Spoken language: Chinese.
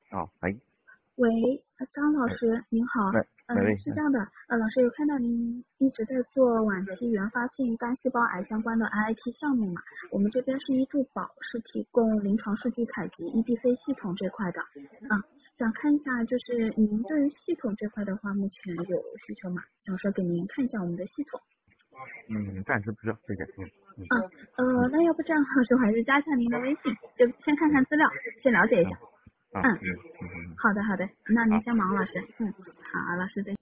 喂， 喂，张老师您好， 喂， 是这样的，老师有看到您一直在做晚期原发性单细胞癌相关的 IIT 项目嘛？我们这边是医助宝，是提供临床数据采集 EDC 系统这块的，想看一下，就是您对于系统这块的话，目前有需求吗？想说给您看一下我们的系统。 暂时不需要，谢谢。 那要不这样，老师我还是加一下您的微信，就先看看资料，先了解一下。 啊， 好的，那您好。 先忙，老师。好，老师再见。